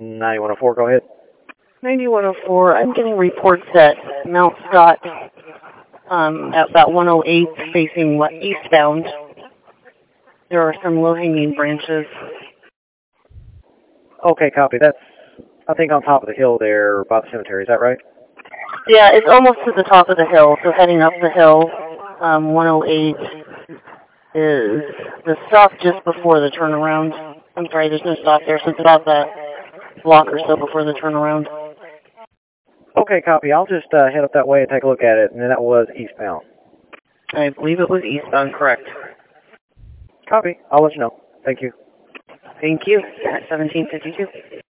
9104, go ahead. 9104, I'm getting reports that Mount Scott, at about 108, facing eastbound. There are some low-hanging branches. Okay, copy. That's, I think, on top of the hill there by the cemetery. Is that right? Yeah, it's almost to the top of the hill, so heading up the hill, 108 is the stop just before the turnaround. I'm sorry, there's no stop there, so it's about that block or so before the turnaround. Okay, copy. I'll just head up that way and take a look at it, and then that was eastbound. I believe it was eastbound, correct. Copy. I'll let you know. Thank you. Thank you. At 1752.